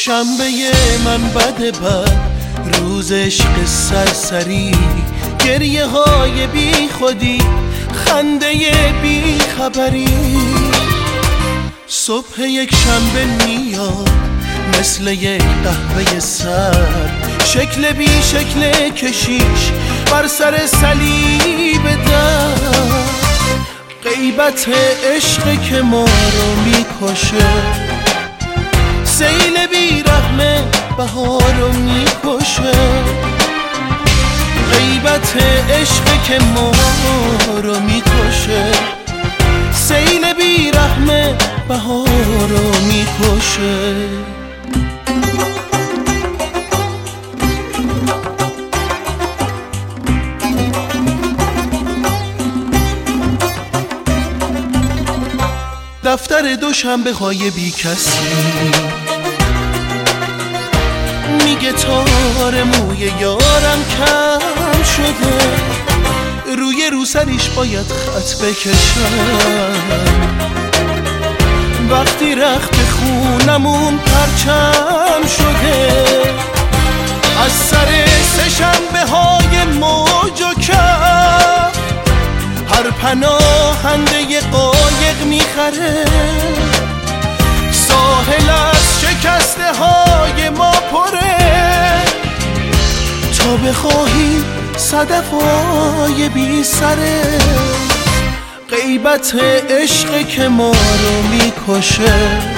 شنبه من بد روز عشق سرسری، گریه های بی خودی، خنده بی خبری. صبح یک شنبه میاد مثل یک قهوه سرد، شکل بی شکل کشیش بر سر صلیب درد. غیبت عشق که ما رو میکشه، سیل بی رحمه بهار رو میکشه. غیبت عشق که ما رو میکشه، سیل بی رحمه بهار رو میکشه. دفتر دوشنبه های بی کسی میگه تار موی یارم کم شده، روی روسریش باید خط بکشم. وقتی رخت خونمون پرچم شده، از سر سه شنبه های موج و کف هر پناهنده قایق میخره. ساحل از شکسته های ما پره، تا بخواهی صدف های بی سره. غیبت عشق که ما رو میکشه،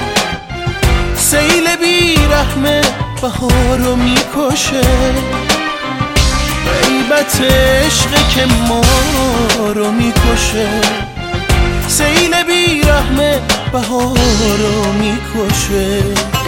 سیل بی رحمه بهار رو میکشه. غیبت عشق که ما رو میکشه، سیل بی رحمه بهار رو میکشه.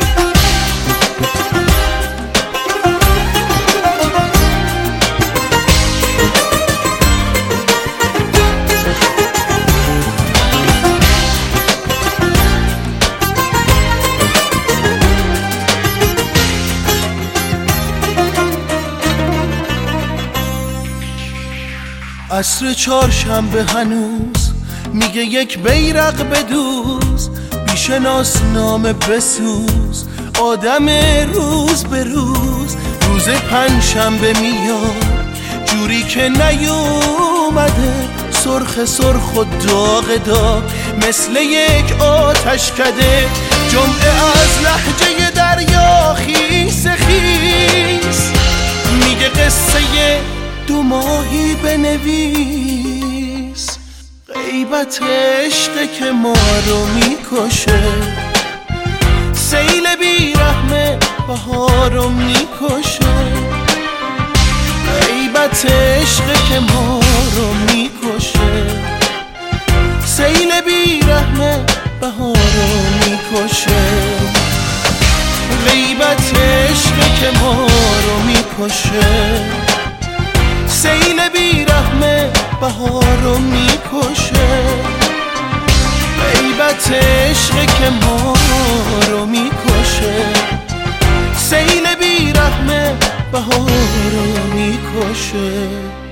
عصر چهارشنبه هنوز میگه یک بیرق بدوز، بیشناس نامه بسوز، آدم روز به روز. روز پنجشنبه میاد جوری که نیومده، سرخ سرخ و داغ داغ مثل یک آتش کده. جمعه از لهجه دریا خیس خیس میگه قصه دو ماهی بنویس. غیبت عشق که ما رو میکشه، سیل بی رحمه بهار رو میکشه. غیبت عشق که ما رو میکشه، سیل بی رحمه بهار رو میکشه. غیبت عشق که ما رو میکشه، سیل بی رحمه بهار رو میکشه. غیبت عشق که ما رو میکشه، سیل بی رحمه بهار رو میکشه.